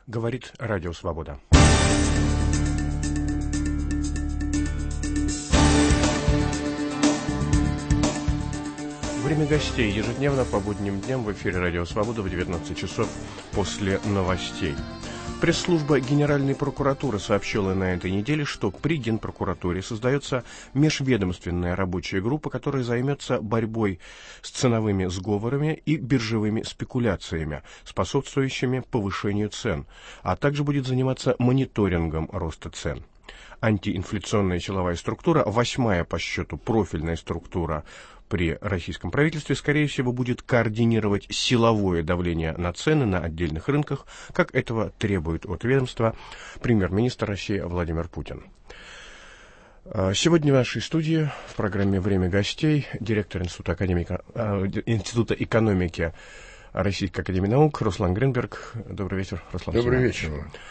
Говорит Радио Свобода. Время гостей ежедневно по будним дням в эфире Радио Свобода в 19 часов после новостей. Пресс-служба Генеральной прокуратуры сообщила на этой неделе, что при Генпрокуратуре создается межведомственная рабочая группа, которая займется борьбой с ценовыми сговорами и биржевыми спекуляциями, способствующими повышению цен, а также будет заниматься мониторингом роста цен. Антиинфляционная силовая структура, 8-я по счету профильная структура при российском правительстве, скорее всего, будет координировать силовое давление на цены на отдельных рынках, как этого требует от ведомства премьер-министр России Владимир Путин. Сегодня в нашей студии в программе «Время гостей» директор Института экономики Российской академии наук Руслан Гринберг. Добрый вечер, Руслан. Добрый вечер.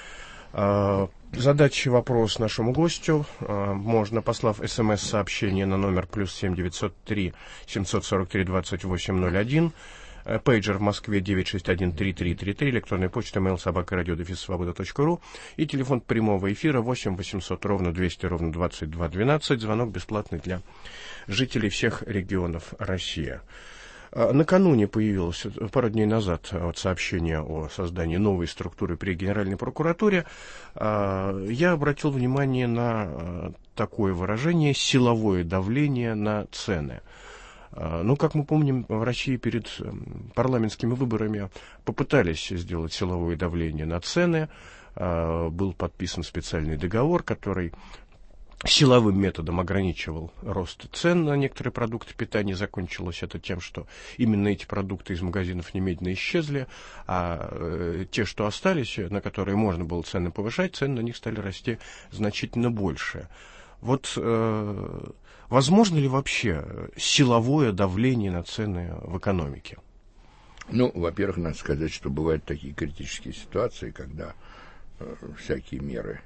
Задать вопрос нашему гостю можно, послав СМС-сообщение на номер +7 903 743 2801, пейджер в Москве 961 3333, электронная почта mail@radio-svoboda.ru и телефон прямого эфира 8 800 200 22 12, звонок бесплатный для жителей всех регионов России. Накануне появилось, пару дней назад, сообщение о создании новой структуры при Генеральной прокуратуре. Я обратил внимание на такое выражение «силовое давление на цены». Ну, как мы помним, в России перед парламентскими выборами попытались сделать силовое давление на цены. Был подписан специальный договор, который силовым методом ограничивал рост цен на некоторые продукты питания. Закончилось это тем, что именно эти продукты из магазинов немедленно исчезли, а те, что остались, на которые можно было цены повышать, цены на них стали расти значительно больше. Вот возможно ли вообще силовое давление на цены в экономике? Ну, во-первых, надо сказать, что бывают такие критические ситуации, когда всякие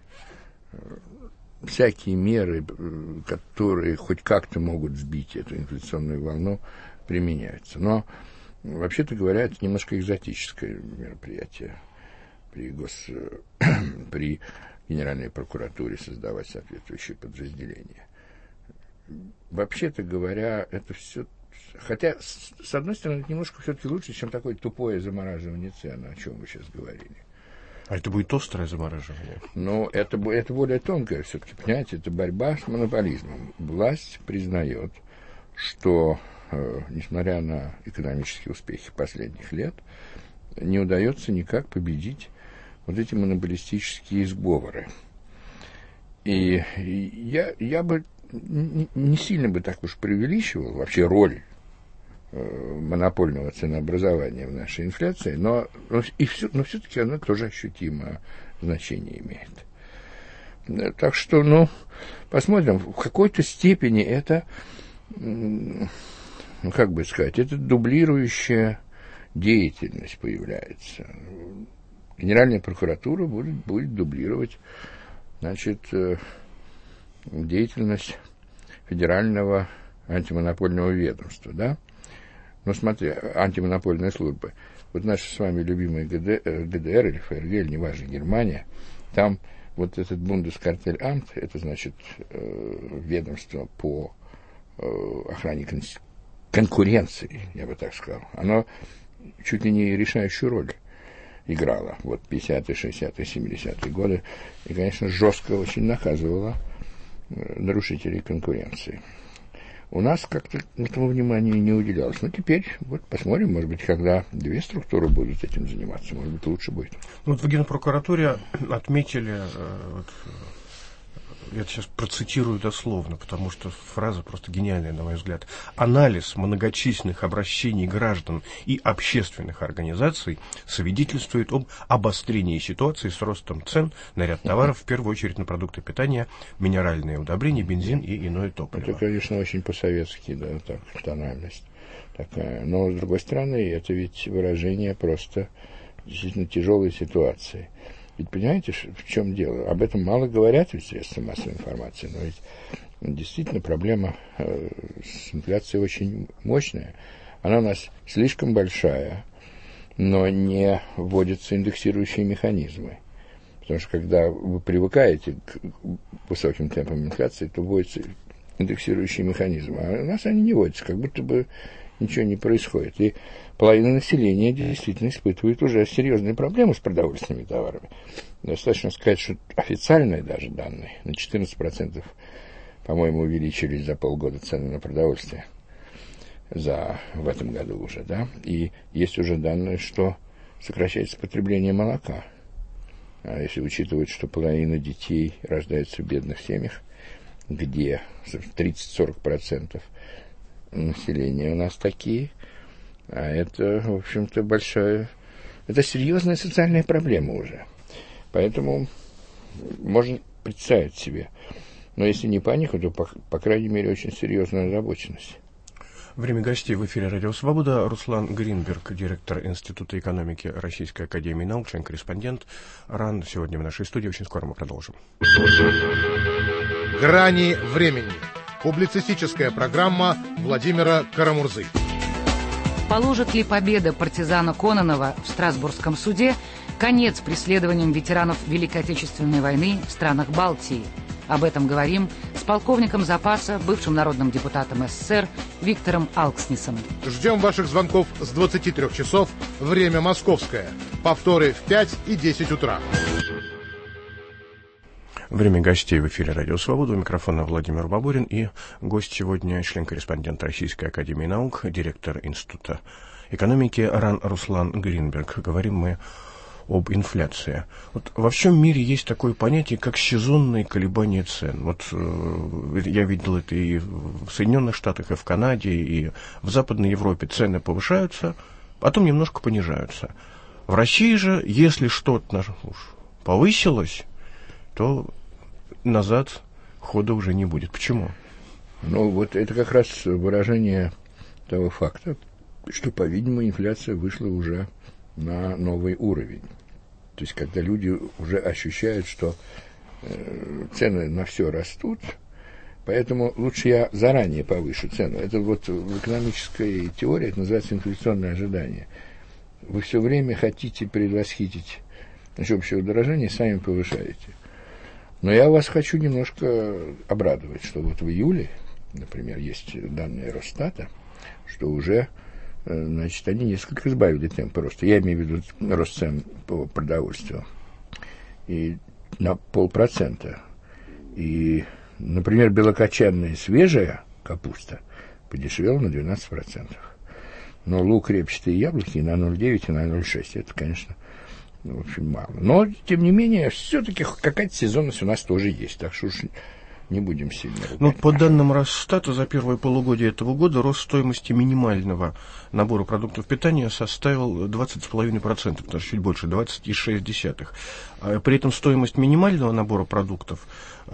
меры, которые хоть как-то могут сбить эту инфляционную волну, применяются. Но, вообще-то говоря, это немножко экзотическое мероприятие при Генеральной прокуратуре создавать соответствующие подразделения. Вообще-то говоря, это все... Хотя, с одной стороны, это немножко все-таки лучше, чем такое тупое замораживание цен, о чем вы сейчас говорили. А это будет острое замораживание? Ну, это более тонкое все-таки, понимаете, это борьба с монополизмом. Власть признает, что, несмотря на экономические успехи последних лет, не удается никак победить вот эти монополистические сговоры. И я бы не сильно бы так уж преувеличивал вообще роль монопольного ценообразования в нашей инфляции, но все-таки она тоже ощутимое значение имеет. Так что, посмотрим, в какой-то степени это, как бы сказать, это дублирующая деятельность появляется. Генеральная прокуратура будет дублировать, деятельность Федерального антимонопольного ведомства, да? Ну, смотри, антимонопольная служба. Вот наша с вами любимая ГДР или ФРГ, или неважно, Германия, там вот этот Бундескартель-Амт, это, значит, ведомство по охране конкуренции, я бы так сказал, оно чуть ли не решающую роль играло. Вот 50-е, 60-е, 70-е годы. И, конечно, жестко очень наказывало нарушителей конкуренции. У нас как-то этому внимания не уделялось. Но теперь, вот посмотрим, может быть, когда две структуры будут этим заниматься, может быть, лучше будет. Вот в Генпрокуратуре отметили, я сейчас процитирую дословно, потому что фраза просто гениальная, на мой взгляд. Анализ многочисленных обращений граждан и общественных организаций свидетельствует об обострении ситуации с ростом цен на ряд товаров, в первую очередь на продукты питания, минеральные удобрения, бензин и иное топливо. Это, конечно, очень по-советски, да, так, тональность такая. Но, с другой стороны, это ведь выражение просто действительно тяжелой ситуации. Ведь понимаете, в чем дело? Об этом мало говорят в средствах массовой информации, но ведь действительно проблема с инфляцией очень мощная. Она у нас слишком большая, но не вводятся индексирующие механизмы. Потому что когда вы привыкаете к высоким темпам инфляции, то вводятся индексирующие механизмы. А у нас они не вводятся, как будто бы ничего не происходит. И половина населения действительно испытывает уже серьезные проблемы с продовольственными товарами. Достаточно сказать, что официальные даже данные на 14%, по-моему, увеличились за полгода цены на продовольствие. В этом году уже, да. И есть уже данные, что сокращается потребление молока. А если учитывать, что половина детей рождается в бедных семьях, где 30-40% населения у нас такие, а это, в общем-то, это серьезная социальная проблема уже. Поэтому можно представить себе, но если не панику, то, по крайней мере, очень серьезную озабоченность. Время гостей в эфире «Радио Свобода». Руслан Гринберг, директор Института экономики Российской академии наук, член-корреспондент РАН. Сегодня в нашей студии. Очень скоро мы продолжим. «Грани времени». Публицистическая программа Владимира Карамурзы. Положит ли победа партизана Кононова в Страсбургском суде конец преследованиям ветеранов Великой Отечественной войны в странах Балтии? Об этом говорим с полковником запаса, бывшим народным депутатом СССР Виктором Алкснисом. Ждем ваших звонков с 23 часов, время московское. Повторы в 5 и 10 утра. Время гостей в эфире «Радио Свобода». У микрофона Владимир Бабурин. И гость сегодня член-корреспондент Российской академии наук, директор Института экономики РАН Руслан Гринберг. Говорим мы об инфляции. Вот во всем мире есть такое понятие, как сезонные колебания цен. Вот я видел это и в Соединенных Штатах, и в Канаде, и в Западной Европе. Цены повышаются, потом немножко понижаются. В России же, если что-то повысилось, то назад хода уже не будет. Почему? Ну, вот это как раз выражение того факта, что, по-видимому, инфляция вышла уже на новый уровень. То есть, когда люди уже ощущают, что цены на все растут, поэтому лучше я заранее повышу цену. Это вот в экономической теории это называется инфляционное ожидание. Вы все время хотите предвосхитить общее удорожание, сами повышаете. Но я вас хочу немножко обрадовать, что вот в июле, например, есть данные Росстата, что уже значит, они несколько избавили темпы роста. Я имею в виду рост цен по продовольствию. И на 0,5%. И, например, белокочанная свежая капуста подешевела на 12%. Но лук, репчатые яблоки на 0,9 и на 0,6. Это, конечно, в общем, мало. Но, тем не менее, все-таки какая-то сезонность у нас тоже есть. Так что уж не будем сильно ругать. Ну, по данным Росстата, за первое полугодие этого года рост стоимости минимального набора продуктов питания составил 20,5%, даже чуть больше, 20,6%. При этом стоимость минимального набора продуктов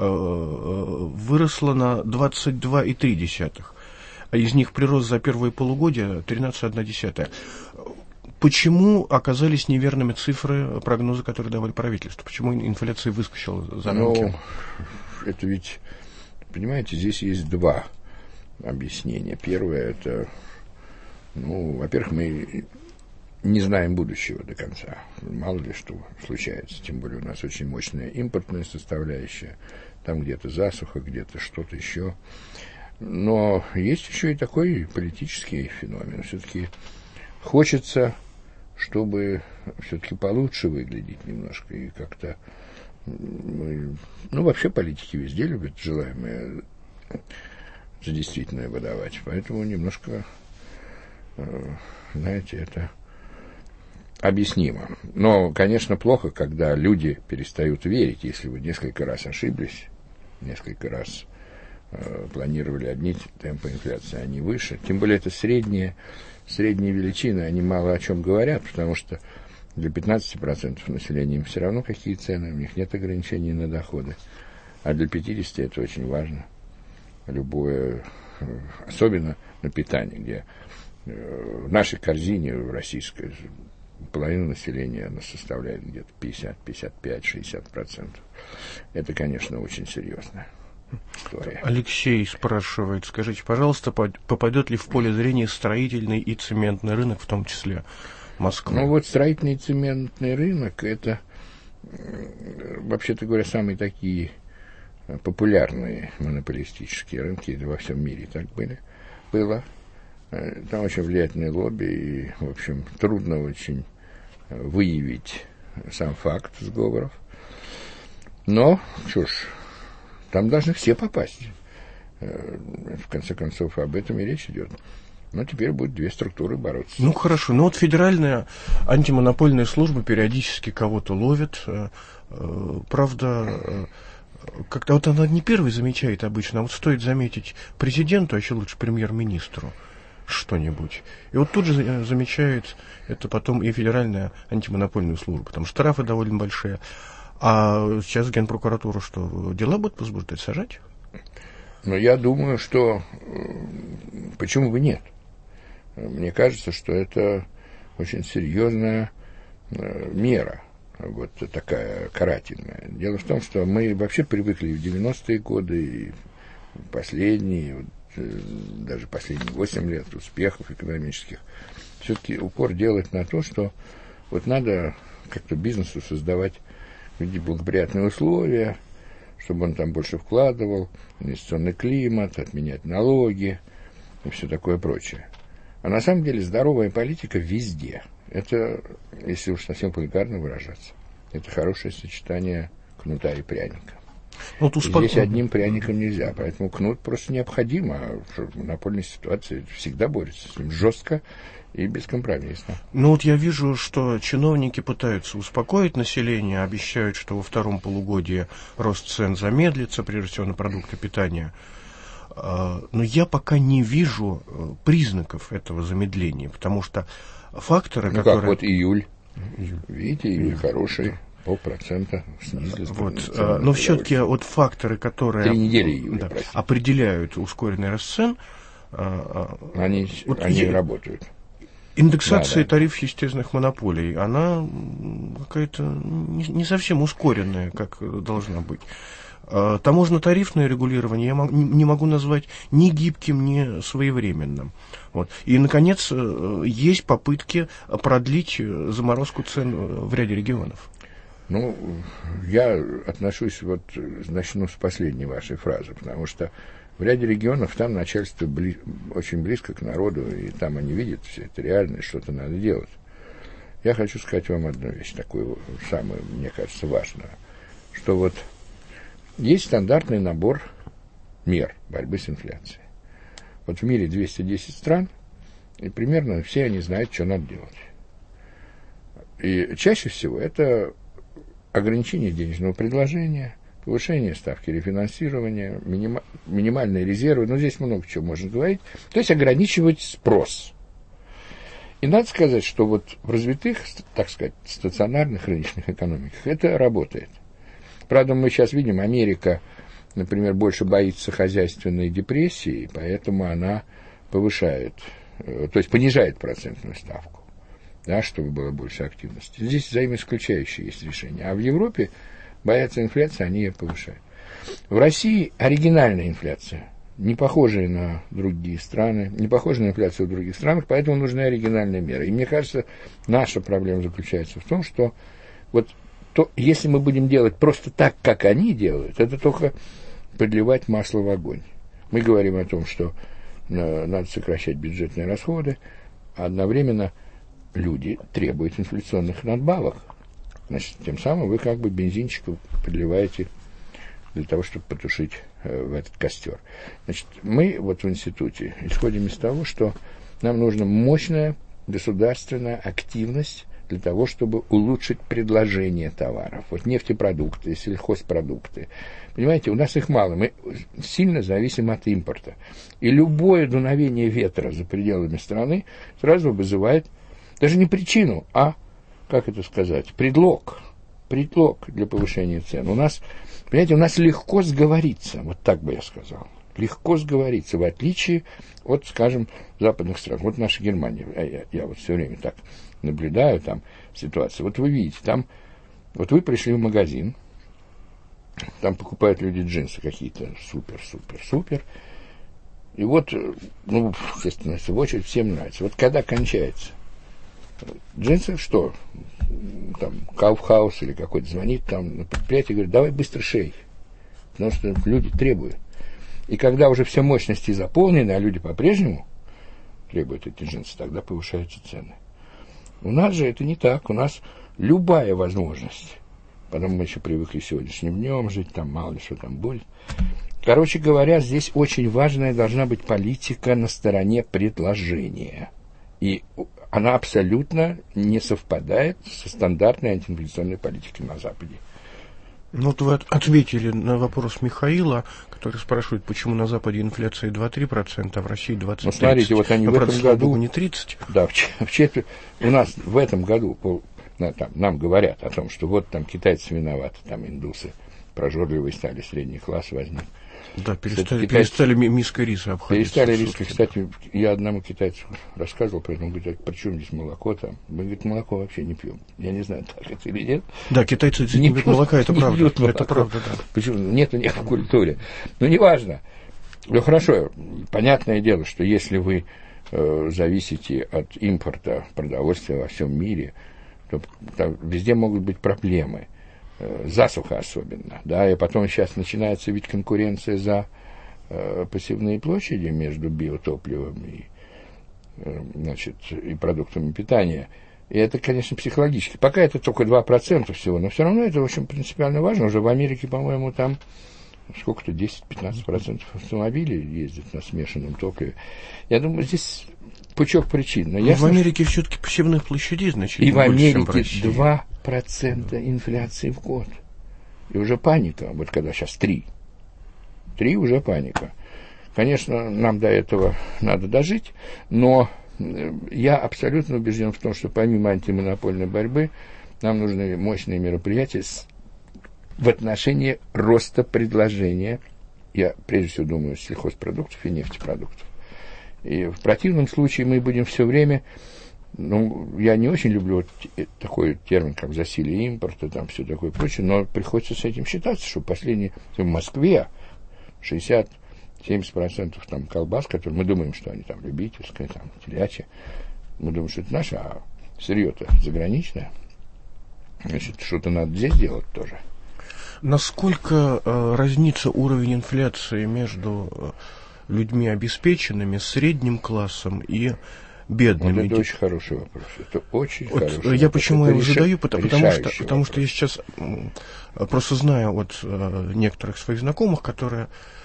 выросла на 22,3%. А из них прирост за первое полугодие 13,1%. Почему оказались неверными цифры, прогнозы, которые давали правительство? Почему инфляция выскочила за рамки? Это ведь, понимаете, здесь есть два объяснения. Первое, это, во-первых, мы не знаем будущего до конца. Мало ли что случается. Тем более у нас очень мощная импортная составляющая. Там где-то засуха, где-то что-то еще. Но есть еще и такой политический феномен. Все-таки хочется, чтобы все-таки получше выглядеть немножко и как-то... вообще политики везде любят желаемое за действительное выдавать. Поэтому немножко, знаете, это объяснимо. Но, конечно, плохо, когда люди перестают верить, если вы несколько раз ошиблись, несколько раз планировали одни темпы инфляции, а не выше. Тем более это средние величины, они мало о чем говорят, потому что для 15% населения им все равно какие цены, у них нет ограничений на доходы. А для 50% это очень важно. Любое, особенно на питание, где в нашей корзине, в российской, половина населения она составляет где-то 50, 55, 60%. Это, конечно, очень серьезно. История. Алексей спрашивает, скажите, пожалуйста, попадет ли в поле зрения строительный и цементный рынок в том числе? Москвы. Ну вот строительный цементный рынок, это, вообще-то говоря, самые такие популярные монополистические рынки во всем мире так было. Там очень влиятельное лобби, и, в общем, трудно очень выявить сам факт сговоров. Но, что ж, там должны все попасть. В конце концов, об этом и речь идет. Но теперь будут две структуры бороться. Ну, хорошо. Но вот федеральная антимонопольная служба периодически кого-то ловит. Правда, как-то вот она не первой замечает обычно, а вот стоит заметить президенту, а еще лучше премьер-министру что-нибудь. И вот тут же замечает это потом и федеральная антимонопольная служба. Там штрафы довольно большие. А сейчас Генпрокуратура что, дела будут возбуждать, сажать? Но я думаю, что почему бы нет? Мне кажется, что это очень серьезная мера, вот такая карательная. Дело в том, что мы вообще привыкли и в 90-е годы, и последние, даже последние 8 лет успехов экономических, все-таки упор делать на то, что вот надо как-то бизнесу создавать благоприятные условия, чтобы он там больше вкладывал, инвестиционный климат, отменять налоги и все такое прочее. А на самом деле здоровая политика везде. Это, если уж совсем вульгарно выражаться, это хорошее сочетание кнута и пряника. Вот здесь одним пряником нельзя, поэтому кнут просто необходимо, а в монопольной ситуации всегда борется с ним жестко и бескомпромиссно. Ну вот я вижу, что чиновники пытаются успокоить население, обещают, что во втором полугодии рост цен замедлится, прежде всего на продукты питания. Но я пока не вижу признаков этого замедления, потому что факторы, которые... как вот июль. Видите, июль хороший. 0,5% снизились. Вот, но все-таки вот факторы, которые 3 недели июля, определяют ускоренный рост цен, они работают. Индексация тарифов естественных монополий, она какая-то не совсем ускоренная, как должна быть. Таможенно-тарифное регулирование я не могу назвать ни гибким, ни своевременным. Вот. И, наконец, есть попытки продлить заморозку цен в ряде регионов. Ну, я начну с последней вашей фразы, потому что в ряде регионов там начальство очень близко к народу, и там они видят все это реально, и что-то надо делать. Я хочу сказать вам одну вещь, такую самую, мне кажется, важную, что вот есть стандартный набор мер борьбы с инфляцией. Вот в мире 210 стран, и примерно все они знают, что надо делать. И чаще всего это ограничение денежного предложения, повышение ставки рефинансирования, минимальные резервы, но здесь много чего можно говорить, то есть ограничивать спрос. И надо сказать, что вот в развитых, так сказать, стационарных рыночных экономиках это работает. Правда, мы сейчас видим, Америка, например, больше боится хозяйственной депрессии, поэтому она повышает, то есть понижает процентную ставку, да, чтобы было больше активности. Здесь взаимоисключающие есть решения. А в Европе боятся инфляции, они ее повышают. В России оригинальная инфляция, не похожая на другие страны, не похожая на инфляцию в других странах, поэтому нужны оригинальные меры. И мне кажется, наша проблема заключается в том, что вот если мы будем делать просто так, как они делают, это только подливать масло в огонь. Мы говорим о том, что надо сокращать бюджетные расходы, а одновременно люди требуют инфляционных надбавок. Значит, тем самым вы как бы бензинчик подливаете для того, чтобы потушить в этот костер. Значит, мы вот в институте исходим из того, что нам нужна мощная государственная активность для того, чтобы улучшить предложение товаров. Вот нефтепродукты, сельхозпродукты. Понимаете, у нас их мало, мы сильно зависим от импорта. И любое дуновение ветра за пределами страны сразу вызывает даже не причину, а, как это сказать, предлог для повышения цен. У нас, понимаете, у нас легко сговориться, вот так бы я сказал. Легко сговориться, в отличие от, скажем, западных стран. Вот наша Германия, я вот все время так наблюдаю там ситуацию. Вот вы видите, там, вот вы пришли в магазин, там покупают люди джинсы какие-то супер. И вот, естественно, в очередь всем нравится. Вот когда кончается Джинсы что? Там, Кауфхаус или какой-то звонит там на предприятие и говорит, давай быстро шей. Потому что люди требуют. И когда уже все мощности заполнены, а люди по-прежнему требуют эти джинсы, тогда повышаются цены. У нас же это не так. У нас любая возможность. Потом мы еще привыкли сегодняшним днем жить, там мало ли что там будет. Короче говоря, здесь очень важная должна быть политика на стороне предложения. И она абсолютно не совпадает со стандартной антиинфляционной политикой на Западе. Ну, вот вы ответили на вопрос Михаила, который спрашивает, почему на Западе инфляция 2-3%, а в России 20%. Ну, смотрите, вот они в этом году... не 30%. Да, у нас в этом году нам говорят о том, что вот там китайцы виноваты, там индусы прожорливые стали, средний класс возник. Да, перестали миской риса обходиться. Перестали риской. Кстати, я одному китайцу рассказывал, поэтому говорит, а при чем здесь молоко там? Мы, говорит, молоко вообще не пьем. Я не знаю, так это или нет. Да, китайцы не пьют молока, это правда. Это правда, да. Почему? Нету них в культуре. Но неважно. Ну, хорошо, понятное дело, что если вы зависите от импорта продовольствия во всем мире, то там везде могут быть проблемы. Засуха особенно, да, и потом сейчас начинается ведь конкуренция за пассивные площади между биотопливом и, значит, и продуктами питания. И это, конечно, психологически. Пока это только 2% всего, но все равно это очень принципиально важно. Уже в Америке, по-моему, там сколько-то, 10-15% автомобилей ездят на смешанном топливе. Я думаю, здесь пучок причин. Но в Америке все-таки пассивных площадей значительно и в Америке больше, чем в России. 2% инфляции в год. И уже паника. Вот когда сейчас 3 уже паника. Конечно, нам до этого надо дожить, но я абсолютно убежден в том, что помимо антимонопольной борьбы нам нужны мощные мероприятия в отношении роста предложения. Я прежде всего думаю сельхозпродуктов и нефтепродуктов. И в противном случае мы будем все время... Ну, я не очень люблю вот такой термин, как засилие импорта, там все такое прочее, но приходится с этим считаться, что последние... В Москве 60-70% там колбас, которые мы думаем, что они там любительские, там телячьи, мы думаем, что это наше, а сырье-то заграничное. Значит, что-то надо здесь делать тоже. Насколько разнится уровень инфляции между людьми обеспеченными, средним классом и бедными? Вот это очень хороший вопрос. Это очень хороший вопрос. Я почему его задаю, потому что я сейчас просто знаю от некоторых своих знакомых, которые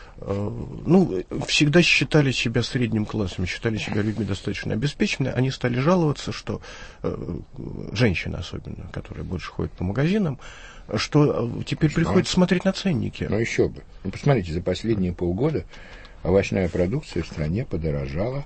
всегда считали себя средним классом, считали себя людьми достаточно обеспеченными, они стали жаловаться, что женщины особенно, которые больше ходят по магазинам, что теперь приходится смотреть на ценники. Ну еще бы. Ну, посмотрите, за последние полгода овощная продукция в стране подорожала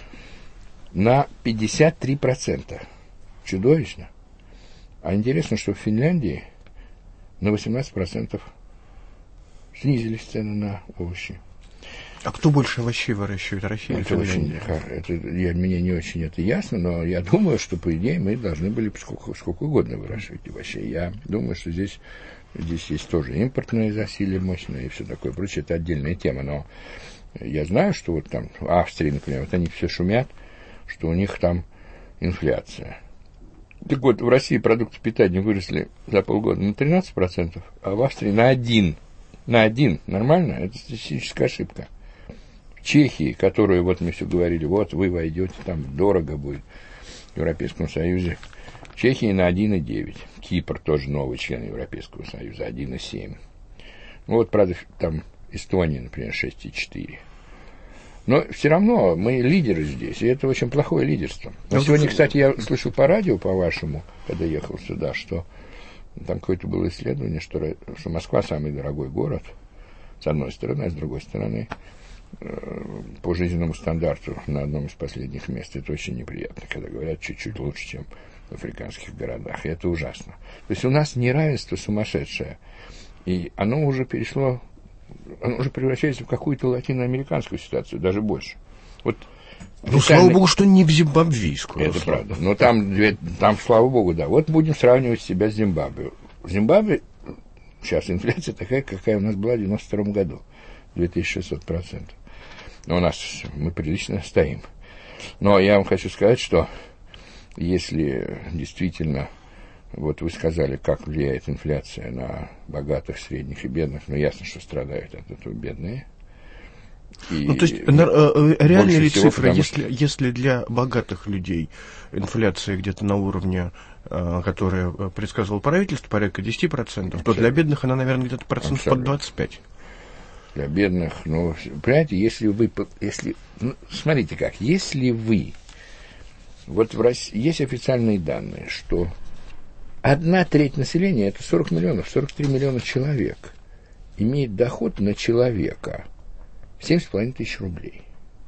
на 53%. Чудовищно. А интересно, что в Финляндии на 18% снизились цены на овощи. А кто больше овощей выращивает, Россия или Финляндия? Мне не очень это ясно, но я думаю, что, по идее, мы должны были сколько угодно выращивать овощей. Я думаю, что здесь есть тоже импортное засилие мощное и все такое прочее. Это отдельная тема, но я знаю, что вот там в Австрии, например, вот они все шумят, что у них там инфляция. Так вот, в России продукты питания выросли за полгода на 13%, а в Австрии на 1%. На 1%. Нормально? Это статистическая ошибка. В Чехии, которую, вот мы все говорили, вот вы войдете, там дорого будет в Европейском Союзе. В Чехии на 1,9%. Кипр тоже новый член Европейского Союза, 1,7%. Ну вот, правда, там Эстония, например, 6,4%. Но все равно мы лидеры здесь, и это очень плохое лидерство. Но сегодня, кстати, я слышал по радио, по-вашему, когда ехал сюда, что там какое-то было исследование, что Москва самый дорогой город, с одной стороны, а с другой стороны, по жизненному стандарту на одном из последних мест. Это очень неприятно, когда говорят чуть-чуть лучше, чем в африканских городах. И это ужасно. То есть у нас неравенство сумасшедшее. И оно уже превращается в какую-то латиноамериканскую ситуацию, даже больше. Вот, слава богу, что не в зимбабвийскую. Это правда. Но там, слава богу, да. Вот будем сравнивать себя с Зимбабве. В Зимбабве сейчас инфляция такая, какая у нас была в 92 году. 2600%. Но мы прилично стоим. Но я вам хочу сказать, что если действительно, вот вы сказали, как влияет инфляция на богатых, средних и бедных, но ясно, что страдают от этого бедные. И то есть реальные ли цифры, что... если для богатых людей инфляция где-то на уровне, который предсказывал правительство, порядка 10%, то для бедных она, наверное, где-то процентов под 25%. Для бедных, ну, понимаете, смотрите как, если вы, вот в России есть официальные данные, что 1/3 населения, это 40 миллионов, 43 миллиона человек, имеет доход на человека 7,5 тысяч рублей.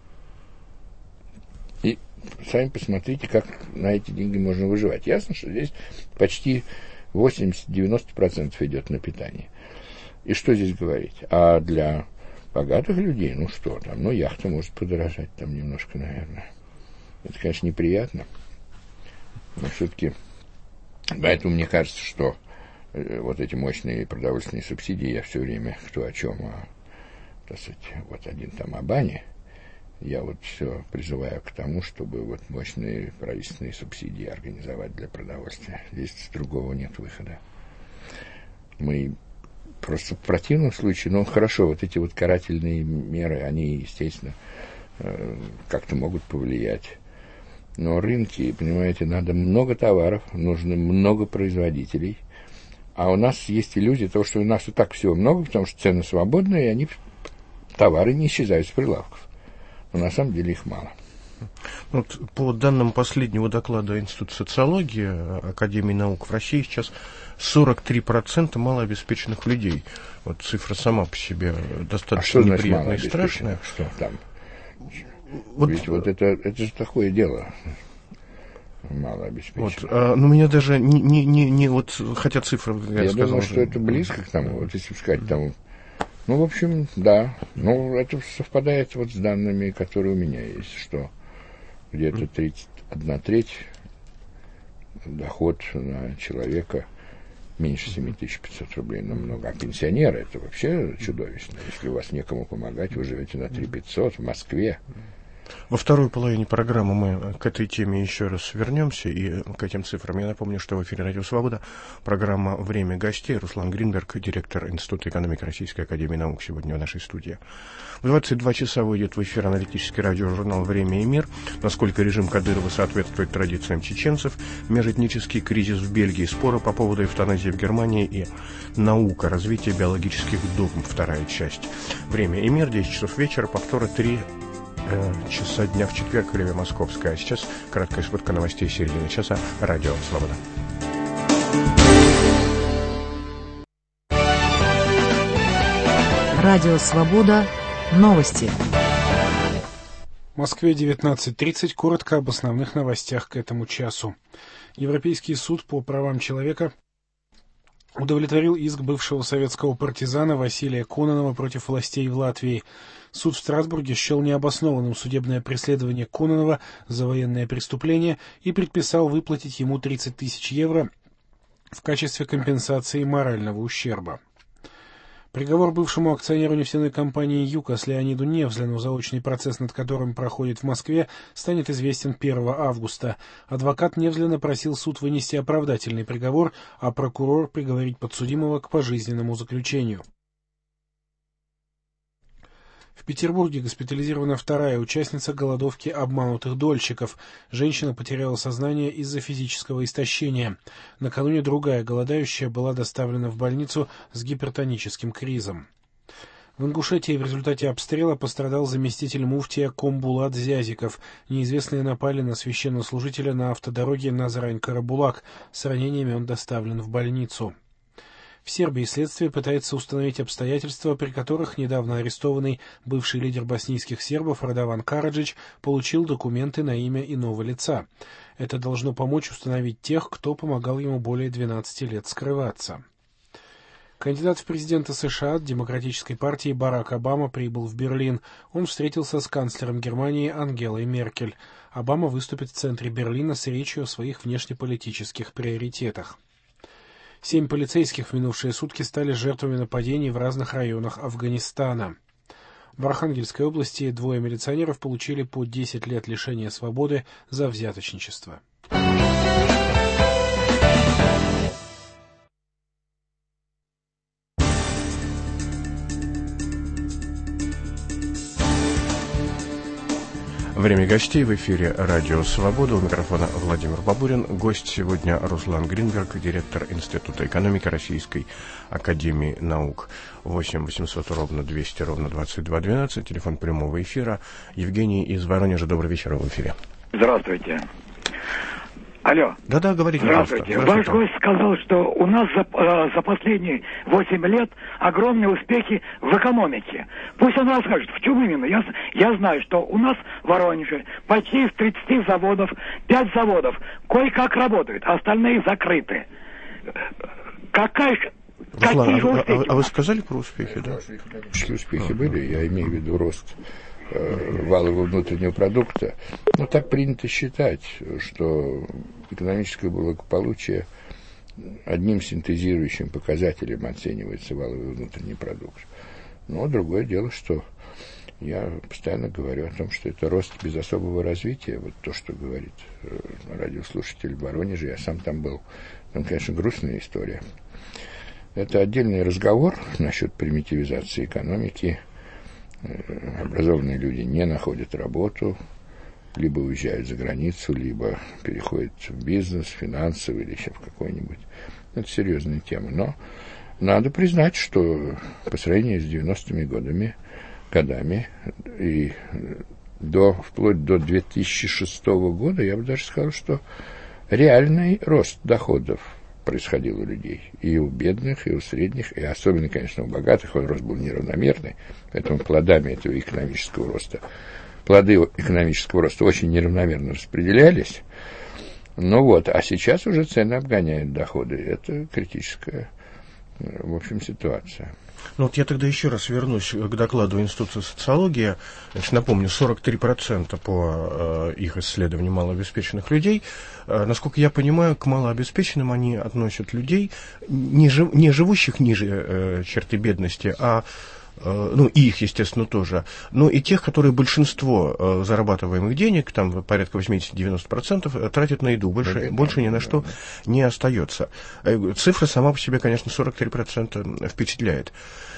И сами посмотрите, как на эти деньги можно выживать. Ясно, что здесь почти 80-90% идет на питание. И что здесь говорить? А для богатых людей, ну что там, ну яхта может подорожать там немножко, наверное. Это, конечно, неприятно. Но все-таки, поэтому мне кажется, что вот эти мощные продовольственные субсидии, я все время кто о чем, так сказать, вот один там о бане, я вот все призываю к тому, чтобы вот мощные правительственные субсидии организовать для продовольствия. Здесь другого нет выхода. Мы просто в противном случае, ну, хорошо, вот эти вот карательные меры, они, естественно, как-то могут повлиять. Но рынки, понимаете, надо много товаров, нужно много производителей. А у нас есть иллюзия того, что у нас и так всего много, потому что цены свободные, и они, товары не исчезают с прилавков. Но на самом деле их мало. Вот по данным последнего доклада Института социологии Академии наук в России сейчас 43% малообеспеченных людей. Вот цифра сама по себе достаточно неприятная и страшная. Что там? Вот, ведь вот это же такое дело. Малообеспеченных. Вот, ну, меня даже не вот, хотя цифра, я сказал, думаю, что это близко к тому, вот если сказать тому. Ну, в общем, да. Ну, это совпадает вот с данными, которые у меня есть, что где-то 1/3 доход на человека меньше 7500 рублей намного. А пенсионеры, это вообще чудовищно. Если у вас некому помогать, вы живете на 3500 в Москве. Во второй половине программы мы к этой теме еще раз вернемся и к этим цифрам. Я напомню, что в эфире «Радио Свобода» программа «Время гостей». Руслан Гринберг, директор Института экономики Российской академии наук, сегодня в нашей студии. В 22 часа выйдет в эфир аналитический радиожурнал «Время и мир». Насколько режим Кадырова соответствует традициям чеченцев, межэтнический кризис в Бельгии, споры по поводу эвтаназии в Германии и наука, развитие биологических догм, вторая часть. «Время и мир», 10 часов вечера, повторы 3 часа дня в четверг, время московское. А сейчас краткая сводка новостей середины часа. Радио Свобода. Радио Свобода. Новости. В Москве 19:30. Коротко об основных новостях к этому часу. Европейский суд по правам человека удовлетворил иск бывшего советского партизана Василия Кононова против властей в Латвии. Суд в Страсбурге счел необоснованным судебное преследование Кононова за военное преступление и предписал выплатить ему 30 тысяч евро в качестве компенсации морального ущерба. Приговор бывшему акционеру нефтяной компании «ЮКОС» Леониду Невзлину, заочный процесс над которым проходит в Москве, станет известен 1 августа. Адвокат Невзлина просил суд вынести оправдательный приговор, а прокурор приговорить подсудимого к пожизненному заключению. В Петербурге госпитализирована вторая участница голодовки обманутых дольщиков. Женщина потеряла сознание из-за физического истощения. Накануне другая голодающая была доставлена в больницу с гипертоническим кризом. В Ингушетии в результате обстрела пострадал заместитель муфтия Комбулат Зязиков. Неизвестные напали на священнослужителя на автодороге Назрань-Карабулак. С ранениями он доставлен в больницу. В Сербии следствие пытается установить обстоятельства, при которых недавно арестованный бывший лидер боснийских сербов Радован Караджич получил документы на имя иного лица. Это должно помочь установить тех, кто помогал ему более 12 лет скрываться. Кандидат в президенты США от Демократической партии Барак Обама прибыл в Берлин. Он встретился с канцлером Германии Ангелой Меркель. Обама выступит в центре Берлина с речью о своих внешнеполитических приоритетах. 7 полицейских в минувшие сутки стали жертвами нападений в разных районах Афганистана. В Архангельской области 2 милиционеров получили по 10 лет лишения свободы за взяточничество. Время гостей в эфире «Радио Свобода». У микрофона Владимир Бабурин. Гость сегодня Руслан Гринберг, директор Института экономики Российской академии наук. 8 800 ровно 200 ровно 22 12. Телефон прямого эфира. Евгений из Воронежа. Добрый вечер, в эфире. Здравствуйте. Алло. Да-да, говорите, здравствуйте. Ваш гость сказал, что у нас за последние 8 лет огромные успехи в экономике. Пусть он расскажет, в чем именно. Я знаю, что у нас в Воронеже почти из 30 заводов 5 заводов кое-как работают, а остальные закрыты. Руслан, а вы сказали про успехи, да? Успехи были, я имею в виду рост валового внутреннего продукта. Ну, так принято считать, что экономическое благополучие одним синтезирующим показателем оценивается валовый внутренний продукт. Но другое дело, что я постоянно говорю о том, что это рост без особого развития. Вот то, что говорит радиослушатель в Воронеже, я сам там был. Там, конечно, грустная история. Это отдельный разговор насчет примитивизации экономики. Образованные люди не находят работу, либо уезжают за границу, либо переходят в бизнес, финансовый или еще в какой-нибудь. Это серьезная тема. Но надо признать, что по сравнению с 90-ми годами и вплоть до 2006 года, я бы даже сказал, что реальный рост доходов происходил у людей. И у бедных, и у средних, и особенно, конечно, у богатых. Он рост был неравномерный, поэтому плоды экономического роста очень неравномерно распределялись. Ну вот, а сейчас уже цены обгоняют доходы. Это критическая, в общем, ситуация. Ну вот я тогда еще раз вернусь к докладу Института социологии. Значит, напомню, 43% по их исследованию малообеспеченных людей. Насколько я понимаю, к малообеспеченным они относят людей, не живущих ниже черты бедности, ну, и их, естественно, тоже, но и тех, которые большинство зарабатываемых денег, там порядка 80-90%, тратят на еду, больше ни на что не остается. Цифра сама по себе, конечно, 43% впечатляет.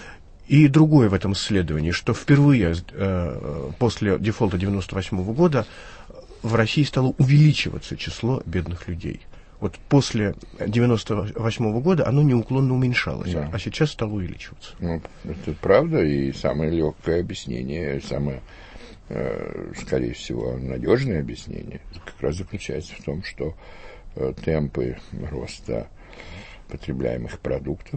И другое в этом исследовании, что впервые после дефолта 1998 года в России стало увеличиваться число бедных людей. Вот после 1998 года оно неуклонно уменьшалось, да. А сейчас стало увеличиваться. Ну, это правда, и самое легкое объяснение, самое, скорее всего, надежное объяснение как раз заключается в том, что темпы роста потребляемых продуктов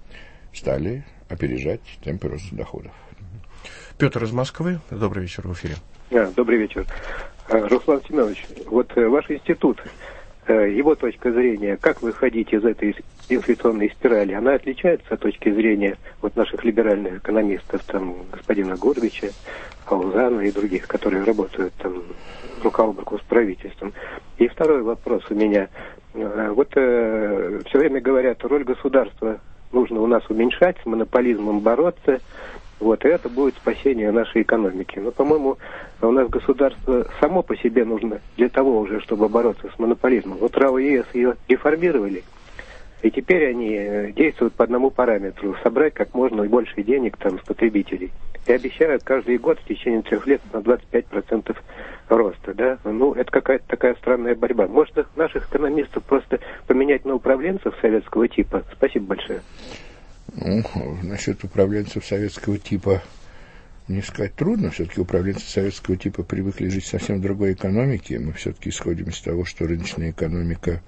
стали опережать темпы роста доходов. Петр из Москвы. Добрый вечер в эфире. Добрый вечер. Руслан Семенович, вот ваш институт, его точка зрения, как выходить из этой инфляционной спирали, она отличается от точки зрения вот наших либеральных экономистов, там, господина Гурвича, Аузана и других, которые работают там рука об руку с правительством. И второй вопрос у меня. Вот все время говорят, роль государства нужно у нас уменьшать, с монополизмом бороться. Вот, и это будет спасение нашей экономики. Но, по-моему, у нас государство само по себе нужно для того уже, чтобы бороться с монополизмом. Вот РАО ЕС ее реформировали, и теперь они действуют по одному параметру – собрать как можно больше денег там с потребителей. И обещают каждый год в течение 3 лет на 25% роста. Да? Ну, это какая-то такая странная борьба. Может, наших экономистов просто поменять на управленцев советского типа? Спасибо большое. Ну, насчет управленцев советского типа не сказать трудно. Все-таки управленцы советского типа привыкли жить в совсем другой экономике. Мы все-таки исходим из того, что рыночная экономика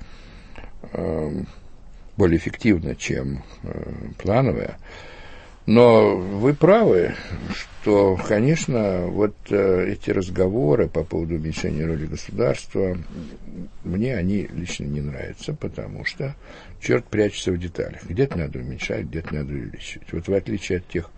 более эффективна, чем плановая. Но вы правы, что, конечно, вот эти разговоры по поводу уменьшения роли государства, мне они лично не нравятся, потому что черт прячется в деталях. Где-то надо уменьшать, где-то надо увеличивать. Вот в отличие от тех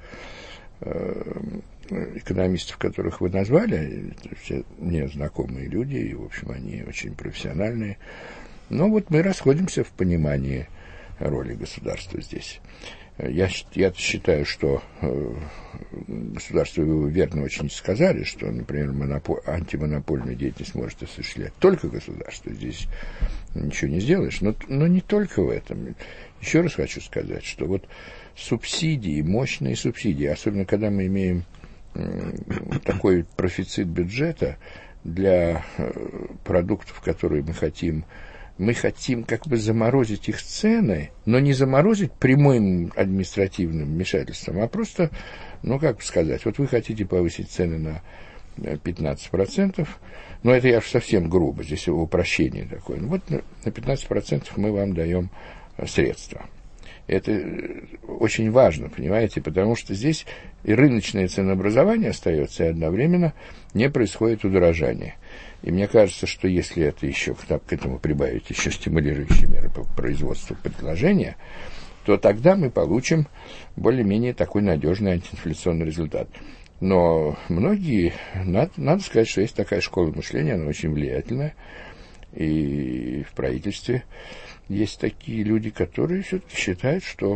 экономистов, которых вы назвали, это все мне знакомые люди, и, в общем, они очень профессиональные. Но вот мы расходимся в понимании роли государства здесь. Я считаю, что государство, вы верно очень сказали, что, например, антимонопольную деятельность может осуществлять только государство. Здесь ничего не сделаешь. Но не только в этом. Еще раз хочу сказать, что вот субсидии, мощные субсидии, особенно когда мы имеем такой профицит бюджета для продуктов, которые мы хотим как бы заморозить их цены, но не заморозить прямым административным вмешательством, а просто, как сказать, вот вы хотите повысить цены на 15%, но это я уж совсем грубо, здесь упрощение такое. Вот на 15% мы вам даем средства. Это очень важно, понимаете, потому что здесь и рыночное ценообразование остается, и одновременно не происходит удорожание. И мне кажется, что если это еще к этому прибавить еще стимулирующие меры по производству предложения, то тогда мы получим более-менее такой надежный антиинфляционный результат. Но многие, надо сказать, что есть такая школа мышления, она очень влиятельная, и в правительстве есть такие люди, которые все-таки считают, что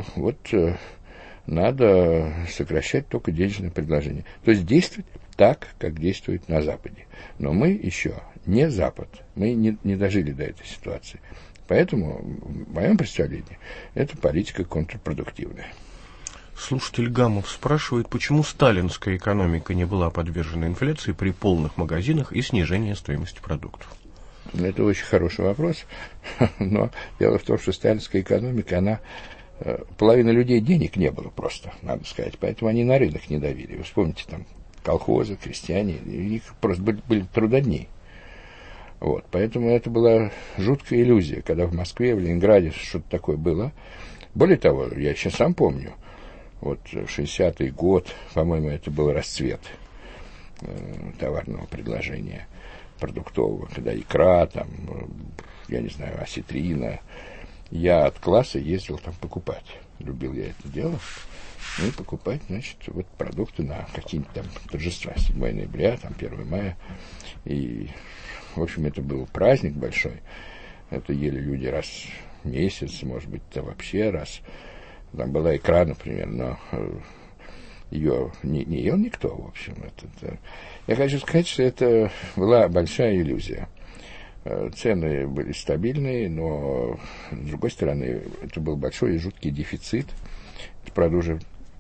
надо сокращать только денежное предложение. То есть действовать так, как действует на Западе. Но мы еще не Запад. Мы не дожили до этой ситуации. Поэтому, в моем представлении, эта политика контрпродуктивная. Слушатель Гамов спрашивает, почему сталинская экономика не была подвержена инфляции при полных магазинах и снижении стоимости продуктов? Это очень хороший вопрос. Но дело в том, что сталинская экономика, половина людей денег не было просто, надо сказать. Поэтому они на рынок не давили. Вы вспомните, там, колхозы, крестьяне, у них просто были трудодни. Поэтому это была жуткая иллюзия, когда в Москве, в Ленинграде что-то такое было. Более того, я еще сам помню, 60-й год, по-моему, это был расцвет товарного предложения продуктового, когда икра, там, я не знаю, осетрина. Я от класса ездил там покупать. Любил я это дело. И покупать, продукты на какие-нибудь там торжества, 7 ноября, там, 1 мая. И, в общем, это был праздник большой. Это ели люди раз в месяц, может быть, это вообще раз. Там была икра, например, но ее не ел никто, в общем. Я хочу сказать, что это была большая иллюзия. Цены были стабильные, но, с другой стороны, это был большой и жуткий дефицит. Это, правда, уже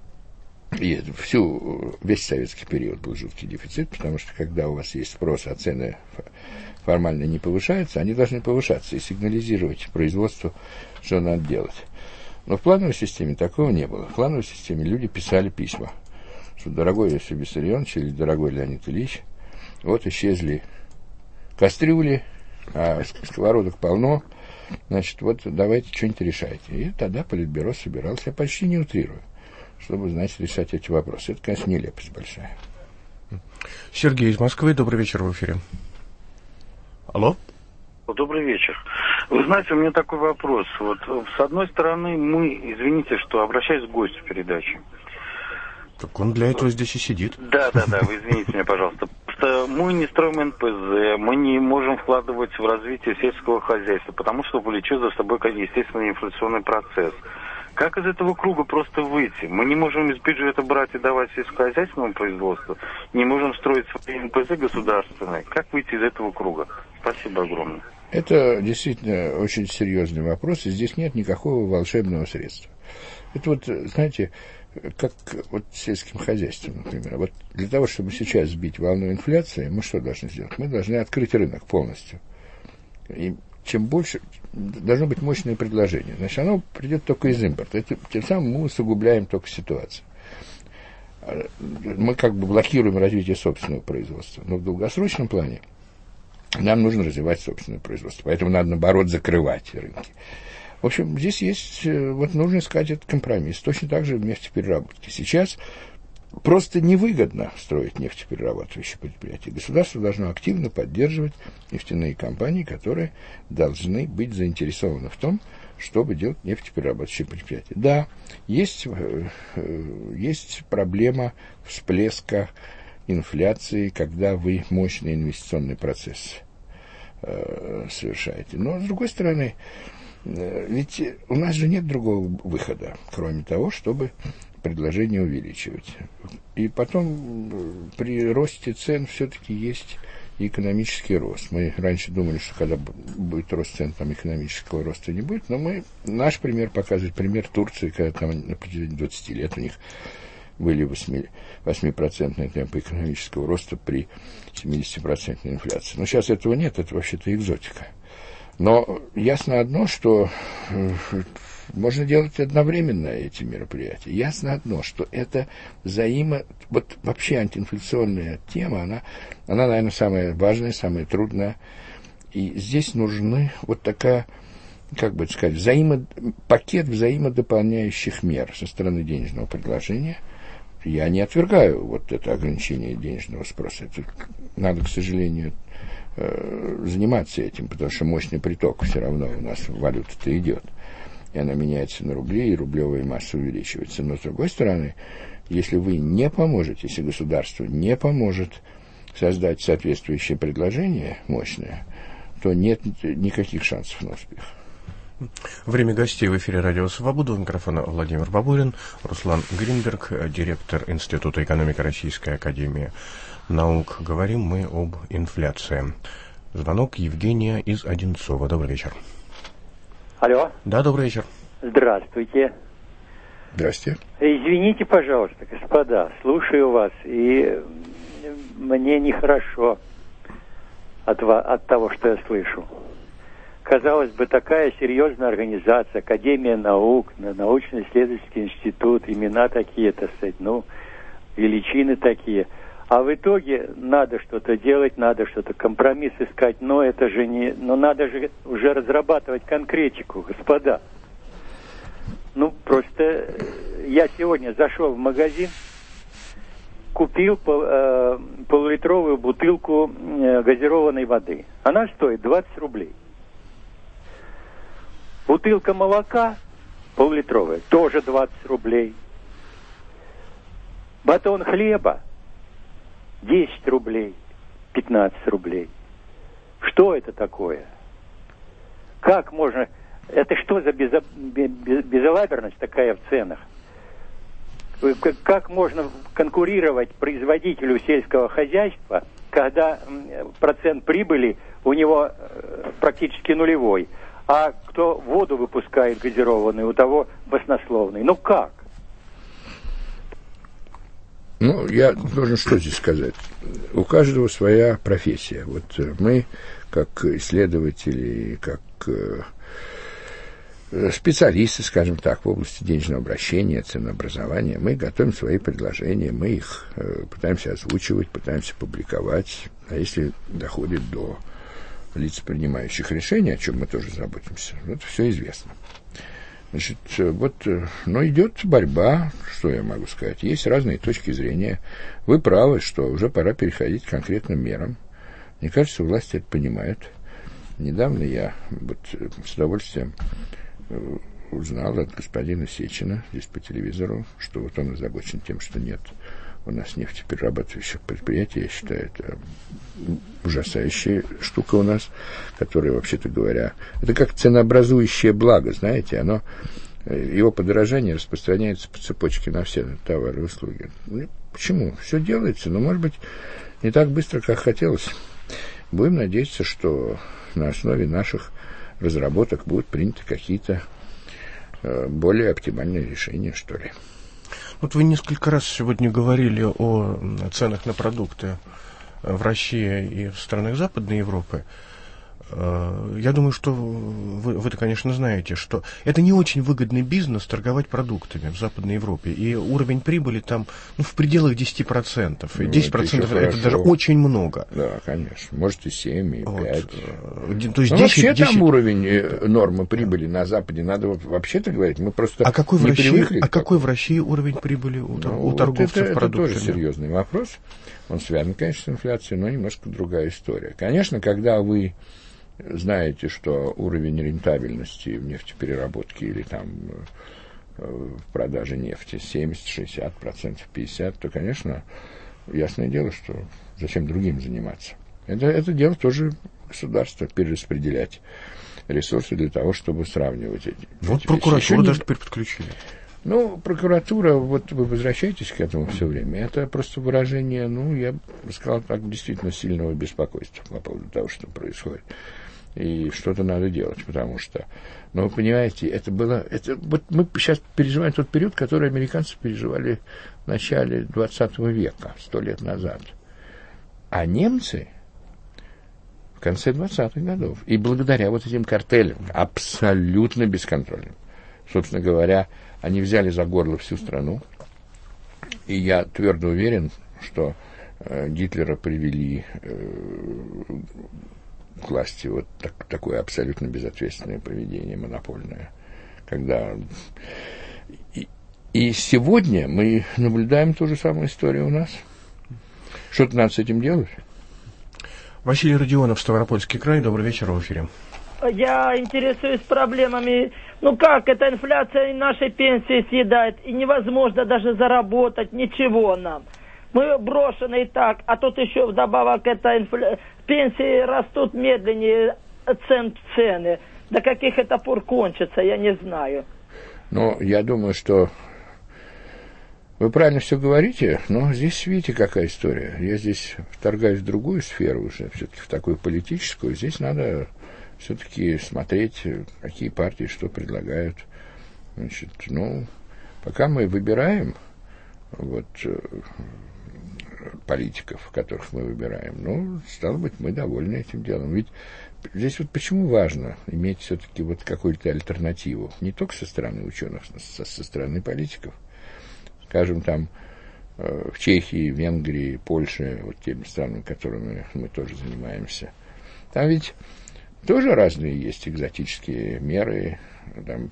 весь советский период был жуткий дефицит, потому что, когда у вас есть спрос, а цены формально не повышаются, они должны повышаться и сигнализировать производству, что надо делать. Но в плановой системе такого не было. В плановой системе люди писали письма, что дорогой Иосиф Виссарионович или дорогой Леонид Ильич, исчезли кастрюли, а сковородок полно, давайте что-нибудь решайте. И тогда Политбюро собирался, я почти не утрирую, чтобы, решать эти вопросы. Это, конечно, нелепость большая. Сергей из Москвы, добрый вечер, в эфире. Алло? Добрый вечер. Вы знаете, у меня такой вопрос. С одной стороны, мы, извините, что обращаюсь к гостю передачи. Так он для этого здесь и сидит. Да, вы извините меня, пожалуйста. Потому что мы не строим НПЗ, мы не можем вкладывать в развитие сельского хозяйства, потому что влечет за собой, естественный инфляционный процесс. Как из этого круга просто выйти? Мы не можем из бюджета брать и давать сельскохозяйственному производству, не можем строить свои НПЗ государственные. Как выйти из этого круга? Спасибо огромное. Это действительно очень серьезный вопрос, и здесь нет никакого волшебного средства. Это знаете, как с сельским хозяйством, например. Для того, чтобы сейчас сбить волну инфляции, мы что должны сделать? Мы должны открыть рынок полностью. И чем больше, должно быть мощное предложение. Значит, оно придет только из импорта. Тем самым мы усугубляем только ситуацию. Мы блокируем развитие собственного производства. Но в долгосрочном плане нам нужно развивать собственное производство. Поэтому надо, наоборот, закрывать рынки. В общем, здесь есть, нужно искать этот компромисс. Точно так же в нефтепереработке. Сейчас просто невыгодно строить нефтеперерабатывающие предприятия. Государство должно активно поддерживать нефтяные компании, которые должны быть заинтересованы в том, чтобы делать нефтеперерабатывающие предприятия. Да, есть проблема всплеска инфляции, когда вы мощный инвестиционный процесс совершаете. Но, с другой стороны, Ведь у нас же нет другого выхода, кроме того, чтобы предложение увеличивать. И потом при росте цен все-таки есть экономический рост. Мы раньше думали, что когда будет рост цен, там экономического роста не будет, но наш пример показывает пример Турции, когда там на протяжении 20 лет у них были 8% темпы экономического роста при 70% инфляции. Но сейчас этого нет, это вообще-то экзотика. Но ясно одно, что можно делать одновременно эти мероприятия. Ясно одно, что это вот вообще антиинфляционная тема, она, наверное, самая важная, самая трудная. И здесь нужны вот такая, как бы сказать, пакет взаимодополняющих мер со стороны денежного предложения. Я не отвергаю вот это ограничение денежного спроса. Это надо, к сожалению, заниматься этим, потому что мощный приток все равно у нас валюта-то идет. И она меняется на рубли, и рублевая масса увеличивается. Но, с другой стороны, если вы не поможете, если государство не поможет создать соответствующее предложение мощное, то нет никаких шансов на успех. Время гостей в эфире «Радио Свобода». У микрофона Владимир Бабурин, Руслан Гринберг, директор Института экономики Российской академии наук. Говорим мы об инфляции. Звонок Евгения из Одинцова. Добрый вечер. Алло. Да, добрый вечер. Здравствуйте. Здрасте. Извините, пожалуйста, господа, слушаю вас, и мне нехорошо от того, что я слышу. Казалось бы, такая серьезная организация, Академия наук, научно-исследовательский институт, имена такие, так сказать, величины такие. А в итоге надо что-то делать, надо что-то, компромисс искать, но это же надо же уже разрабатывать конкретику, господа. Просто я сегодня зашел в магазин, купил полулитровую бутылку газированной воды. Она стоит 20 рублей. Бутылка молока полулитровая, тоже 20 рублей. Батон хлеба 10 рублей, 15 рублей. Что это такое? Как можно... Это что за безалаберность такая в ценах? Как можно конкурировать производителю сельского хозяйства, когда процент прибыли у него практически нулевой, а кто воду выпускает газированную, у того баснословный? Как? Я должен что здесь сказать? У каждого своя профессия. Вот мы, как исследователи, как специалисты, скажем так, в области денежного обращения, ценообразования, мы готовим свои предложения, мы их пытаемся озвучивать, пытаемся публиковать. А если доходит до лиц, принимающих решения, о чем мы тоже заботимся, это все известно. Значит, но идет борьба, что я могу сказать. Есть разные точки зрения. Вы правы, что уже пора переходить к конкретным мерам. Мне кажется, власти это понимают. Недавно я с удовольствием узнал от господина Сечина здесь по телевизору, что он озабочен тем, что нет у нас нефтеперерабатывающих предприятий. Я считаю, это ужасающая штука у нас, которая, вообще-то говоря, это как ценообразующее благо, знаете, его подорожание распространяется по цепочке на все товары и услуги. Почему? Все делается, но, может быть, не так быстро, как хотелось. Будем надеяться, что на основе наших разработок будут приняты какие-то более оптимальные решения, что ли. Вы несколько раз сегодня говорили о ценах на продукты в России и в странах Западной Европы. Я думаю, что вы-то, конечно, знаете, что это не очень выгодный бизнес торговать продуктами в Западной Европе. И уровень прибыли там в пределах 10%. И 10% это даже очень много. Да, конечно. Может и 7, и 5. То есть 10, вообще 10... там уровень нормы прибыли на Западе, надо вообще-то говорить. Мы просто не привыкли. А какой в России уровень прибыли у торговцев продуктами? Это тоже серьезный вопрос. Он связан, конечно, с инфляцией, но немножко другая история. Конечно, когда вы знаете, что уровень рентабельности в нефтепереработке или там в продаже нефти 70-60%, 50%, то, конечно, ясное дело, что зачем другим заниматься. Это дело тоже государства перераспределять ресурсы для того, чтобы сравнивать эти. Вот прокуратуру даже теперь подключили. Ну, прокуратура, вот вы возвращаетесь к этому все время, это просто выражение, ну, я бы сказал так, действительно сильного беспокойства по поводу того, что происходит. И что-то надо делать, потому что, ну, вы понимаете, вот мы сейчас переживаем тот период, который американцы переживали в начале 20 века, 100 лет назад. А немцы в конце 20-х годов. И благодаря вот этим картелям, абсолютно бесконтрольным, собственно говоря, они взяли за горло всю страну. И я твердо уверен, что Гитлера привели к власти вот такое абсолютно безответственное поведение, монопольное. Когда... И сегодня мы наблюдаем ту же самую историю у нас. Что-то надо с этим делать. Василий Родионов, Ставропольский край. Добрый вечер, в эфире. Я интересуюсь проблемами. Ну как, эта инфляция и нашей пенсии съедает, и невозможно даже заработать, ничего нам. Мы брошены и так, а тут еще вдобавок пенсии растут медленнее, цены. До каких это пор кончится, я не знаю. Ну, я думаю, что вы правильно все говорите, но здесь видите, какая история. Я здесь вторгаюсь в другую сферу уже, все-таки в такую политическую. Здесь надо все-таки смотреть, какие партии что предлагают. Значит, ну, пока мы выбираем вот политиков, которых мы выбираем, ну, стало быть, мы довольны этим делом. Ведь здесь вот почему важно иметь все-таки вот какую-то альтернативу, не только со стороны ученых, со стороны политиков. Скажем, там в Чехии, Венгрии, Польше, вот теми странами, которыми мы тоже занимаемся, там ведь тоже разные есть экзотические меры, там,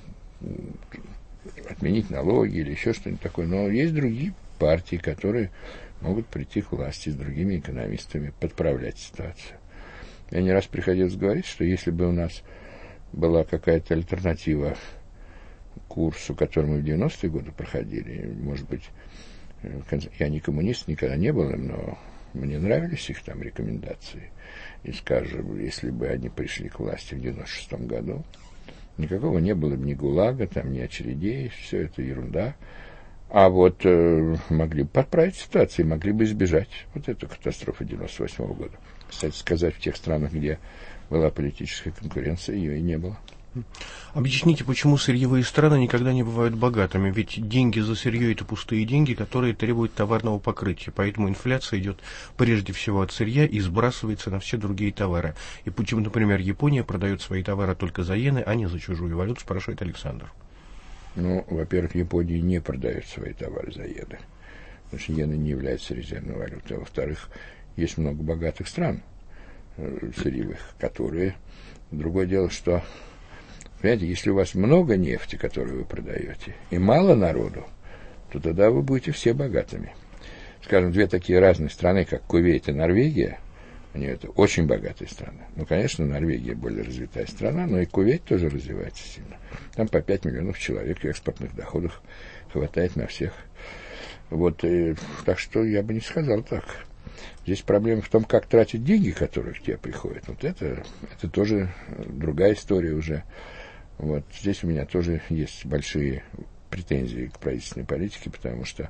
отменить налоги или еще что-нибудь такое, но есть другие партии, которые могут прийти к власти с другими экономистами, подправлять ситуацию. Я не раз приходилось говорить, что если бы у нас была какая-то альтернатива курсу, который мы в 90-е годы проходили, может быть, я не коммунист, никогда не был им, но мне нравились их там рекомендации. И, скажем, если бы они пришли к власти в 96-м году, никакого не было бы ни ГУЛАГа, там, ни очередей, все это ерунда. А вот могли бы подправить ситуацию, могли бы избежать вот эту катастрофу 98-го года. Кстати сказать, в тех странах, где была политическая конкуренция, ее и не было. Объясните, почему сырьевые страны никогда не бывают богатыми? Ведь деньги за сырье – это пустые деньги, которые требуют товарного покрытия. Поэтому инфляция идет прежде всего от сырья и сбрасывается на все другие товары. И почему, например, Япония продает свои товары только за иены, а не за чужую валюту, спрашивает Александр. Ну, во-первых, Япония не продает свои товары за иены, потому что иены не являются резервной валютой. А во-вторых, есть много богатых стран сырьевых, которые... Другое дело, что... Понимаете, если у вас много нефти, которую вы продаете, и мало народу, то тогда вы будете все богатыми. Скажем, две такие разные страны, как Кувейт и Норвегия, они это очень богатые страны. Ну, конечно, Норвегия более развитая страна, но и Кувейт тоже развивается сильно. Там по 5 миллионов человек в экспортных доходах хватает на всех. Вот, и, так что я бы не сказал так. Здесь проблема в том, как тратить деньги, которые к тебе приходят. Вот это тоже другая история уже. Вот здесь у меня тоже есть большие претензии к правительственной политике, потому что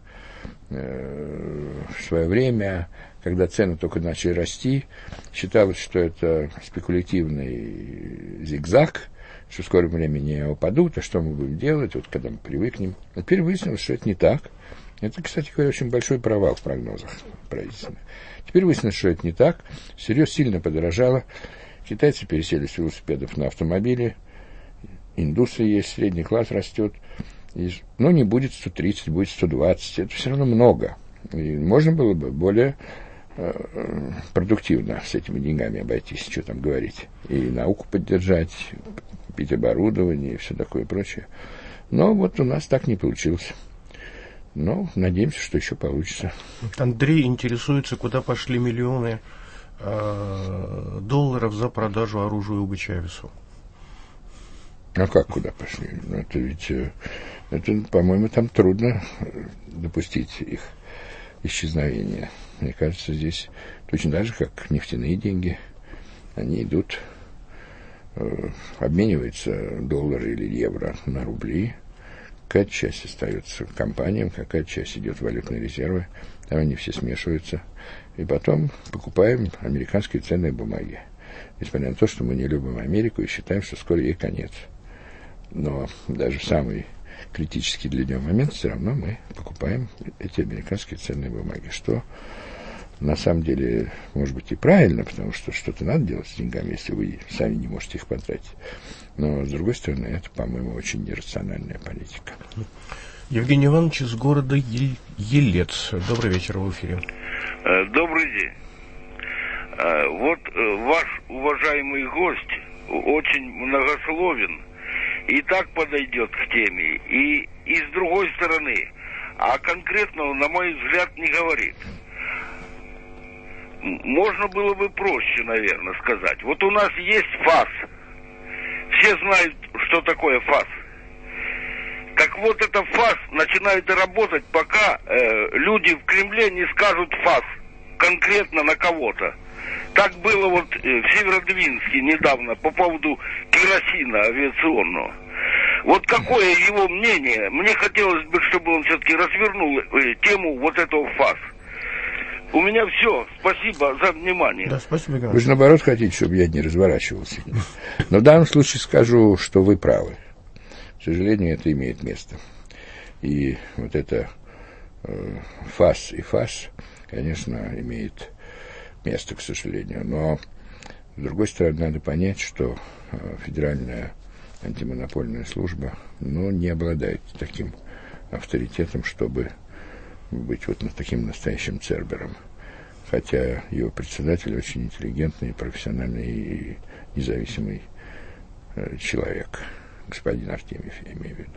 в свое время, когда цены только начали расти, считалось, что это спекулятивный зигзаг, что в скором времени упадут, а что мы будем делать, вот когда мы привыкнем. А теперь выяснилось, что это не так. Это, кстати говоря, очень большой провал в прогнозах правительственных. Теперь выяснилось, что это не так. Сырье сильно подорожало. Китайцы пересели с велосипедов на автомобили. Индустрия есть, средний класс растет. Но не будет 130, будет 120. Это все равно много. И можно было бы более продуктивно с этими деньгами обойтись, что там говорить. И науку поддержать, купить оборудование и все такое прочее. Но вот у нас так не получилось. Но надеемся, что еще получится. Андрей интересуется, куда пошли миллионы долларов за продажу оружия Уго Чавесу. А как куда пошли? Ну, это ведь, по-моему, там трудно допустить их исчезновение. Мне кажется, здесь точно так же, как нефтяные деньги, они идут обменивается доллары или евро на рубли, какая-то часть остается компаниям, какая-то часть идет в валютные резервы, там они все смешиваются, и потом покупаем американские ценные бумаги. Несмотря на то, что мы не любим Америку и считаем, что скоро ей конец. Но даже в самый критический для нее момент все равно мы покупаем эти американские ценные бумаги, что на самом деле может быть и правильно, потому что что-то надо делать с деньгами, если вы сами не можете их потратить. Но, с другой стороны, это, по-моему, очень нерациональная политика. Евгений Иванович из города Елец. Добрый вечер, в эфире. Добрый день. Вот ваш уважаемый гость очень многословен и так подойдет к теме, и с другой стороны, а конкретно, на мой взгляд, не говорит. Можно было бы проще, наверное, сказать. Вот у нас есть ФАС. Все знают, что такое ФАС. Так вот, это ФАС начинает работать, пока люди в Кремле не скажут ФАС конкретно на кого-то. Так было вот в Северодвинске недавно по поводу керосина авиационного. Вот какое его мнение? Мне хотелось бы, чтобы он все-таки развернул тему вот этого ФАС. У меня все. Спасибо за внимание. Да, спасибо, Игорь. Вы же, наоборот, хотите, чтобы я не разворачивался. Но в данном случае скажу, что вы правы. К сожалению, это имеет место. И вот это ФАС и ФАС, конечно, имеет место, к сожалению. Но, с другой стороны, надо понять, что Федеральная антимонопольная служба, не обладает таким авторитетом, чтобы быть вот таким настоящим цербером. Хотя его председатель очень интеллигентный, профессиональный и независимый человек. Господин Артемьев, я имею в виду.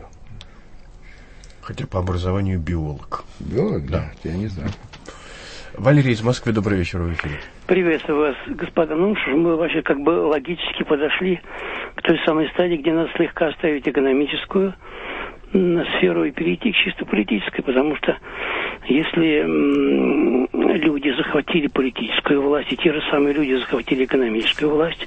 Хотя по образованию биолог. Биолог? Да, я не знаю. Валерий из Москвы, добрый вечер, в эфире. Приветствую вас, господа. Мы вообще логически подошли к той самой стадии, где надо слегка оставить экономическую сферу и перейти к чисто политической, потому что если люди захватили политическую власть, и те же самые люди захватили экономическую власть,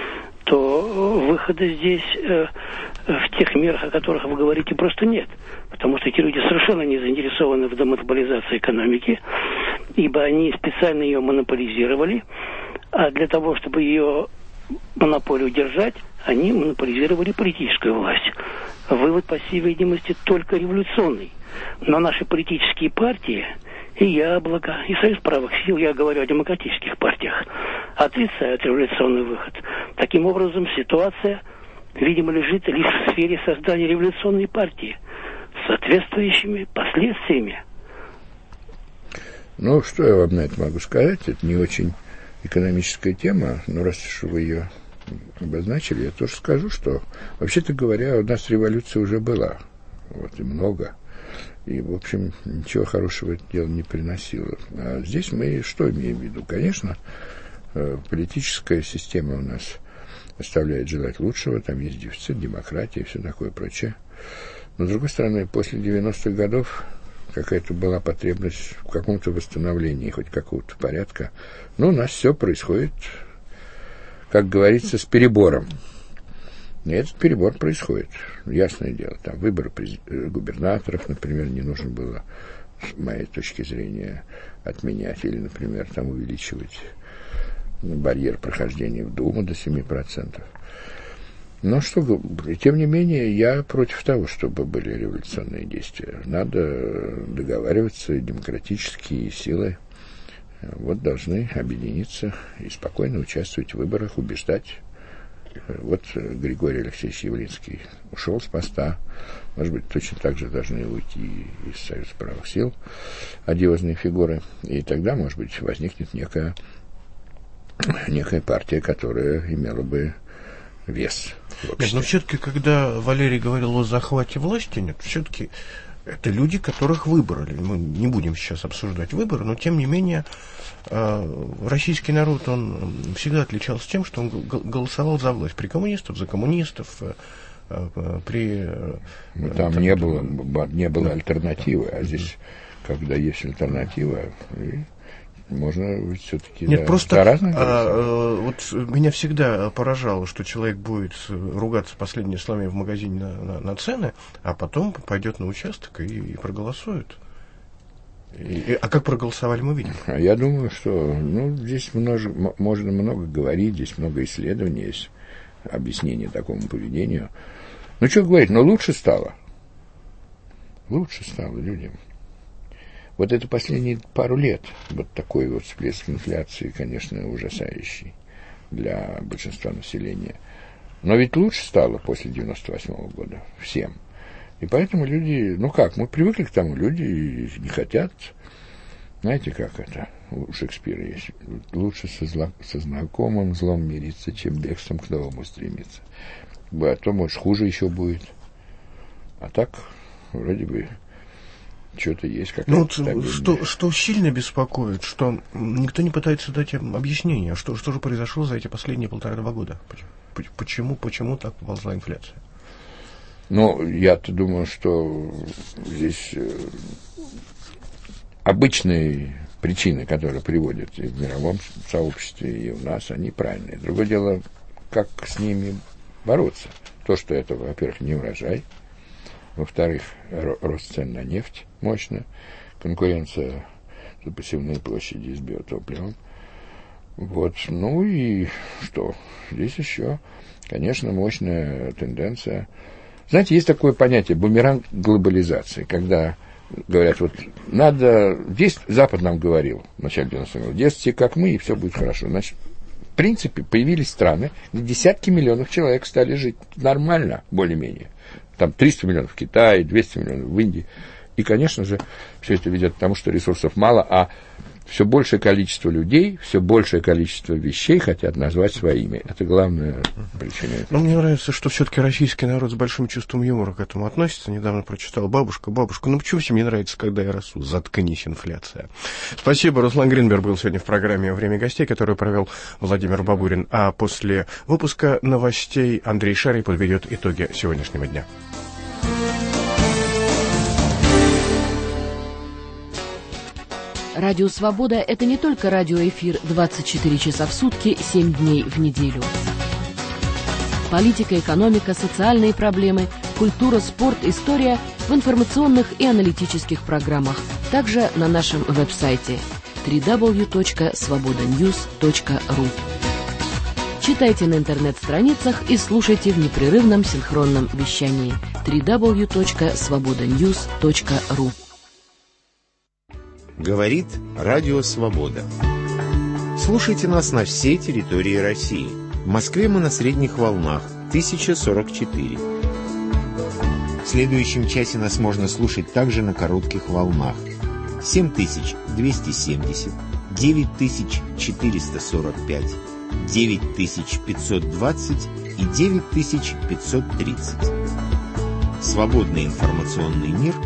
то выхода здесь в тех мерах, о которых вы говорите, просто нет. Потому что эти люди совершенно не заинтересованы в демонополизации экономики, ибо они специально ее монополизировали, а для того, чтобы ее монополию держать, они монополизировали политическую власть. Вывод, по всей видимости, только революционный. Но наши политические партии, и Яблоко, и Союз правых сил, я говорю о демократических партиях, отрицают революционный выход. Таким образом, ситуация, видимо, лежит лишь в сфере создания революционной партии с соответствующими последствиями. Что я вам на это могу сказать? Это не очень экономическая тема, но раз уж вы ее обозначили, я тоже скажу, что, вообще-то говоря, у нас революция уже была, и много, и, в общем, ничего хорошего это дело не приносило. А здесь мы что имеем в виду? Конечно, политическая система у нас оставляет желать лучшего, там есть дефицит, демократия и все такое прочее. Но, с другой стороны, после 90-х годов какая-то была потребность в каком-то восстановлении, хоть какого-то порядка. У нас все происходит, как говорится, с перебором. И этот перебор происходит, ясное дело. Там выборы губернаторов, например, не нужно было, с моей точки зрения, отменять или, например, там увеличивать барьер прохождения в Думу до 7%. Но тем не менее, я против того, чтобы были революционные действия. Надо договариваться, демократические силы должны объединиться и спокойно участвовать в выборах, убеждать. Григорий Алексеевич Явлинский ушел с поста. Может быть, точно так же должны уйти из Союза правых сил одиозные фигуры. И тогда, может быть, возникнет некая партия, которая имела бы вес. Нет, но все-таки, когда Валерий говорил о захвате власти, все-таки это люди, которых выбрали. Мы не будем сейчас обсуждать выборы, но тем не менее российский народ, он всегда отличался тем, что он голосовал за власть. При коммунистах, за коммунистов, там не было альтернативы, а здесь, когда есть альтернатива, Можно все-таки... Нет, да, просто вот меня всегда поражало, что человек будет ругаться последними словами в магазине на цены, а потом пойдет на участок и проголосует. А как проголосовали, мы видим. Я думаю, что здесь можно много говорить, здесь много исследований есть, объяснение такому поведению. Что говорить, но лучше стало. Лучше стало людям. Вот это последние пару лет, вот такой вот всплеск инфляции, конечно, ужасающий для большинства населения. Но ведь лучше стало после 98 года всем. И поэтому люди, мы привыкли к тому, люди не хотят, знаете, как это у Шекспира есть, лучше со знакомым злом мириться, чем бегством к новому стремиться. А то, может, хуже еще будет. А так, вроде бы, что-то есть какая-то стабильность. Что сильно беспокоит, что никто не пытается дать объяснение, что же произошло за эти последние 1,5-2 года. Почему так ползла инфляция? Я-то думаю, что здесь обычные причины, которые приводят и в мировом сообществе, и у нас, они правильные. Другое дело, как с ними бороться. То, что это, во-первых, не урожай, во-вторых, рост цен на нефть мощно, конкуренция за посевные площади с биотопливом. И что? Здесь еще, конечно, мощная тенденция. Знаете, есть такое понятие бумеранг глобализации, когда говорят, здесь Запад нам говорил в начале 90-х годов, действуйте как мы, и все будет хорошо. Значит, в принципе, появились страны, где десятки миллионов человек стали жить нормально, более-менее. Там 300 миллионов в Китае, 200 миллионов в Индии. И, конечно же, все это ведет к тому, что ресурсов мало, а все большее количество людей, все большее количество вещей хотят назвать своими. Это главная причина. Мне нравится, что все-таки российский народ с большим чувством юмора к этому относится. Недавно прочитал «Бабушка, почему все мне нравится, когда я расту? Заткнись, инфляция». Спасибо. Руслан Гринберг был сегодня в программе «Время гостей», которую провел Владимир Бабурин. А после выпуска новостей Андрей Шарий подведет итоги сегодняшнего дня. Радио «Свобода» — это не только радиоэфир 24 часа в сутки, 7 дней в неделю. Политика, экономика, социальные проблемы, культура, спорт, история в информационных и аналитических программах. Также на нашем веб-сайте www.svobodanews.ru. Читайте на интернет-страницах и слушайте в непрерывном синхронном вещании www.svobodanews.ru. Говорит Радио Свобода. Слушайте нас на всей территории России. В Москве мы на средних волнах 1044. В следующем часе нас можно слушать также на коротких волнах 7270, 9445, 9520 и 9530. Свободный информационный мир